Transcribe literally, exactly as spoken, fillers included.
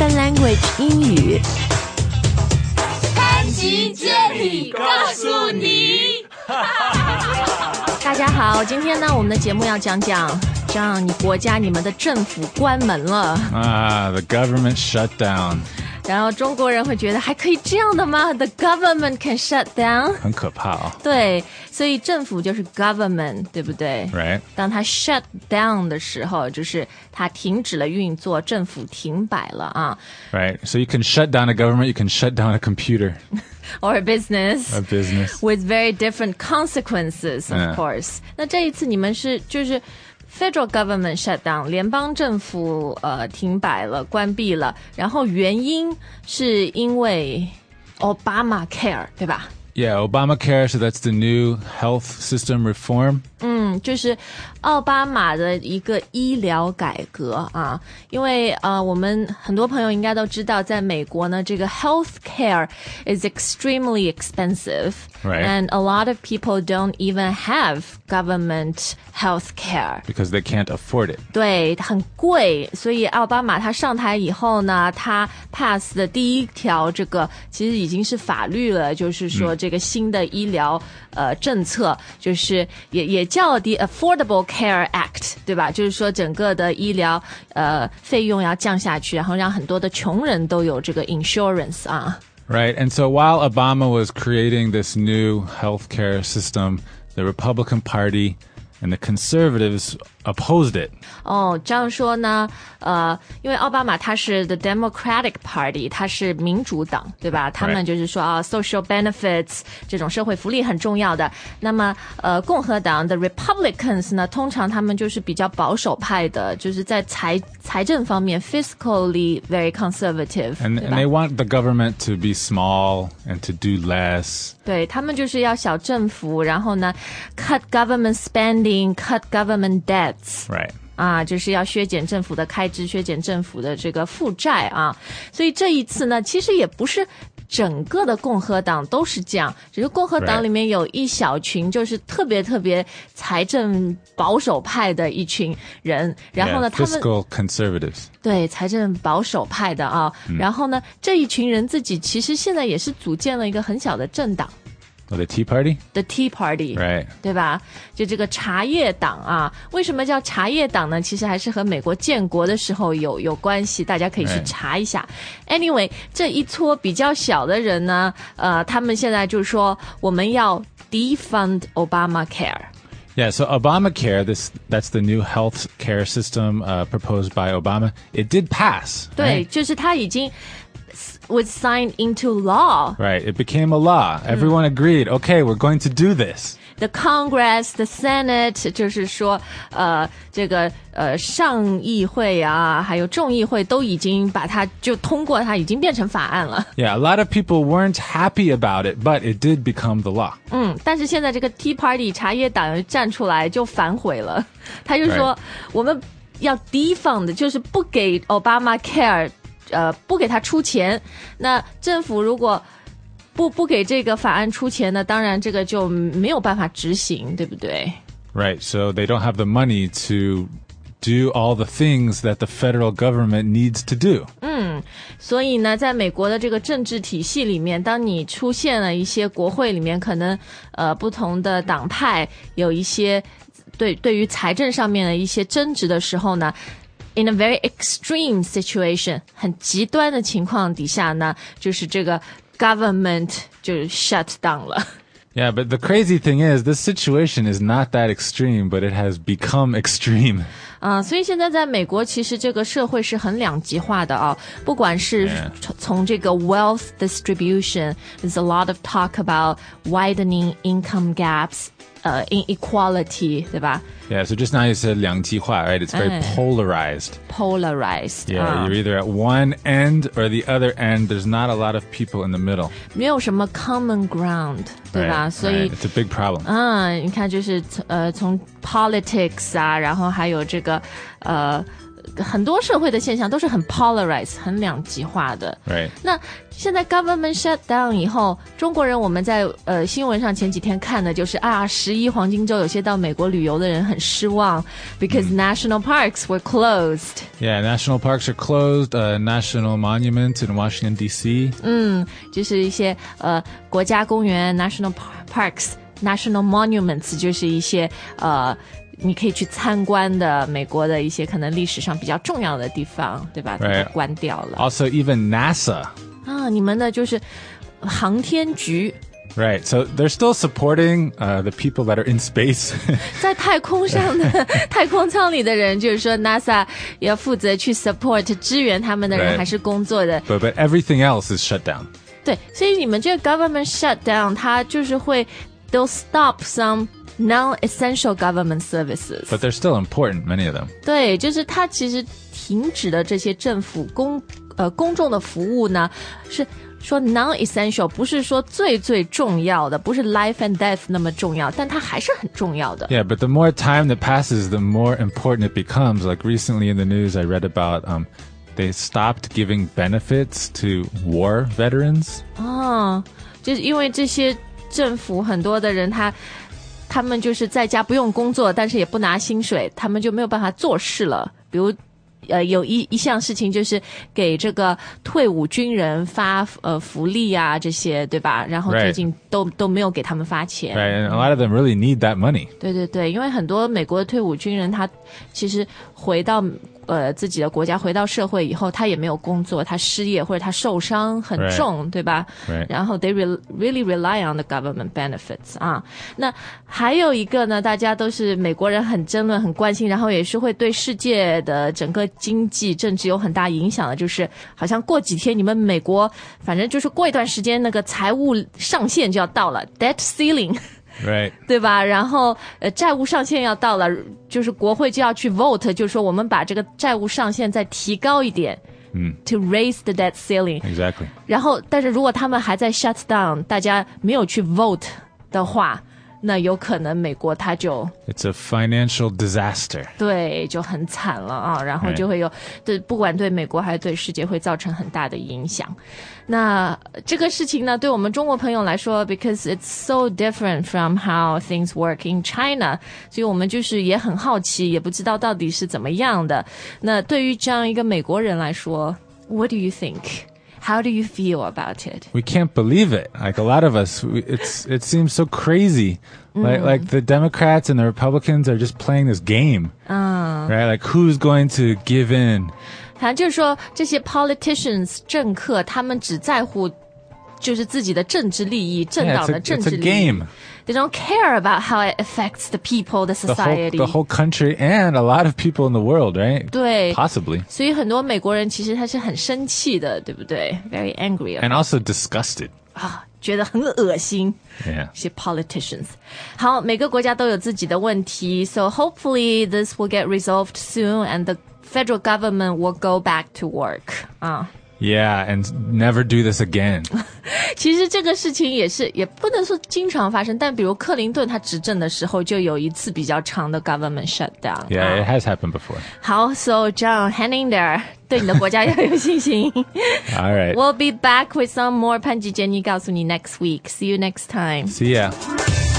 Spoken Language 英语。 潘吉接力告诉你。 大家好，今天呢，我们的节目要讲讲，这样你国家你们的政府关门了。 Ah, the government shut down. 然后中国人会觉得还可以这样的吗 ？The government can shut down， 很可怕哦。 对，所以政府就是 government， 对不对 Right. 当它 shut down 的时候，就是它停止了运作，政府停摆了啊。 Right. So you can shut down a government, you can shut down a computer. Or a business. A business. With very different consequences, of、嗯、course. 那这一次你们是就是。Federal government shut down， 联邦政府呃停摆了，关闭了，然后原因是因为 Obamacare， 对吧？ Yeah, Obamacare, so that's the new health system reform. 嗯，就是奥巴马的一个医疗改革啊，因为呃，我们很多朋友应该都知道，在美国呢，这个 health care is extremely expensive, right. and a lot of people don't even have government health care because they can't afford it. 对，很贵，所以奥巴马他上台以后呢，他 pass 的第一条这个其实已经是法律了，就是说这个新的医疗、嗯、呃政策，就是也也叫 The Affordable Care Act， 对吧？就是说整个的医疗呃费用要降下去，然后让很多的穷人都有这个 insurance 啊。 Right, and so while Obama was creating this new healthcare system, the Republican Party and the conservatives opposed it. 哦，这样说呢，呃，因为奥巴马他是 the Democratic Party， 他是民主党，对吧？他们就是说啊 ，social benefits 这种社会福利很重要的。那么，呃，共和党 the Republicans 呢，通常他们就是比较保守派的，就是在财财政方面 fiscally very conservative。 And, and they want the government to be small and to do less. 对，他们就是要小政府，然后呢 ，cut government spending，cut government debt。Right. 啊，就是要削减政府的开支，削减政府的这个负债啊。所以这一次呢，其实也不是整个的共和党都是这样，只是共和党里面有一小群就是特别特别财政保守派的一群人，然后呢， yeah, 他们 fiscal conservatives. 对，财政保守派的啊、嗯。然后呢，这一群人自己其实现在也是组建了一个很小的政党。 Oh, the Tea Party? The Tea Party, right. 对吧？就这个茶叶党啊，为什么叫茶叶党呢？其实还是和美国建国的时候有有关系，大家可以去查一下。Right. Anyway， 这一撮比较小的人呢，呃，他们现在就说我们要 defund Obamacare。Yeah, so Obamacare, this that's the new health care system uh, proposed by Obama. It did pass. 对， right? 就是他已经。was signed into law. Right, it became a law. Everyone agreed, okay, we're going to do this. The Congress, the Senate, 就是说呃这个呃上议会啊还有众议会都已经把它就通过，它已经变成法案了。 Yeah, a lot of people weren't happy about it, but it did become the law. 嗯，但是现在这个 Tea Party 茶叶党站出来就反悔了，他就说、right. 我们要 defund， 就是不给 Obamacare呃，不给他出钱，那政府如果不不给这个法案出钱呢，当然这个就没有办法执行，对不对？ Right, so they don't have the money to do all the things that the federal government needs to do. 嗯，所以呢，在美国的这个政治体系里面，当你出现了一些国会里面可能呃不同的党派有一些对对于财政上面的一些争执的时候呢。In a very extreme situation， 很极端的情况底下呢，就是这个 government 就 shut down 了。 Yeah, but the crazy thing is, this situation is not that extreme, but it has become extreme. 啊、呃，所以现在在美国，其实这个社会是很两极化的啊。不管是从这个 wealth distribution, there's a lot of talk about widening income gaps. 呃、uh, inequality 对吧 Yeah, so just now you said 两极化 right? It's very uh, polarized. Polarized. Yeah, uh. you're either at one end or the other end. There's not a lot of people in the middle. 没有什么 common ground 对吧 right, 所以 right. It's a big problem. 嗯，你看就是呃从 politics 啊，然后还有这个呃很多社会的现象都是很 polarized 很两极化的。 Right. 那现在 government shut down 以后，中国人我们在呃新闻上前几天看的就是啊，十一黄金周有些到美国旅游的人很失望 because、嗯、national parks were closed. Yeah, national parks are closed. Uh, national monuments in Washington D C. 嗯，就是一些呃国家公园 national parks。National monuments 就是一些呃，你可以去参观的美国的一些可能历史上比较重要的地方，对吧？ Right. 都关掉了。 Also, even NASA. 啊，你们的就是航天局。 Right, so they're still supporting uh, the people that are in space. 在太空上的太空舱里的人，就是说 NASA 要负责去 support 支援他们的人， Right. 还是工作的。 But, but everything else is shut down. 对，所以你们这个 government shutdown， 它就是会。They'll stop some non-essential government services. But they're still important, many of them. 对，就是它其实停止的这些政府公呃公众的服务呢，是说 non-essential， 不是说最最重要的，不是 life and death 那么重要，但它还是很重要的。 Yeah, but the more time that passes, the more important it becomes. Like recently in the news, I read about um, they stopped giving benefits to war veterans. 哦，就是因为这些。政府很多的人他他们就是在家不用工作，但是也不拿薪水，他们就没有办法做事了。比如呃有一一项事情就是给这个退伍军人发呃福利啊这些，对吧？然后最近都、right. 都没有给他们发钱。 Right, and a lot of them really need that money. 对对对，因为很多美国的退伍军人他其实回到呃自己的国家回到社会以后，他也没有工作，他失业或者他受伤很重， right. 对吧？ Right. 然后 they re- really rely on the government benefits 啊。那还有一个呢，大家都是美国人很争论、很关心，然后也是会对世界的整个经济、政治有很大影响的，就是好像过几天你们美国，反正就是过一段时间那个财务上限就要到了 ，debt ceiling。Right. 对吧？然后呃，债务上限要到了，就是国会就要去 vote， 就是说我们把这个债务上限再提高一点，嗯 ，to raise the debt ceiling。 Exactly. 然后，但是如果他们还在 shut down， 大家没有去 vote 的话，那有可能美国它就 It's a financial disaster. 对，就很惨了啊，然后就会有对，不管对美国还是对世界会造成很大的影响。那这个事情呢，对我们中国朋友来说 because it's so different from how things work in China， 所以我们就是也很好奇，也不知道到底是怎么样的。那对于这样一个美国人来说 What do you think?How do you feel about it? We can't believe it. Like a lot of us, we, it's it seems so crazy. Mm. Like like the Democrats and the Republicans are just playing this game, uh. right? Like who's going to give in? 好像就是说，这些 politicians 政客，他们只在乎就是自己的政治利益，政党的政治利益。 Yeah, it's a, it's a game. They don't care about how it affects the people, the society. The whole, the whole country and a lot of people in the world, right? 对 Possibly. 所以很多美国人其实他是很生气的，对不对 ？Very angry. And also disgusted. 啊，觉得很恶心。 Yeah. 一些 politicians. 好，每个国家都有自己的问题 ，so hopefully this will get resolved soon, and the federal government will go back to work. 啊。 Yeah, and never do this again. 其实这个事情也是也不能说经常发生，但比如克林顿他执政的时候就有一次比较长的 government shutdown. Yeah, it has happened before. 好 ，So John, hang in there. 对你的国家要有信心。 All right. We'll be back with some more 潘吉杰尼告诉你 next week. See you next time. See ya.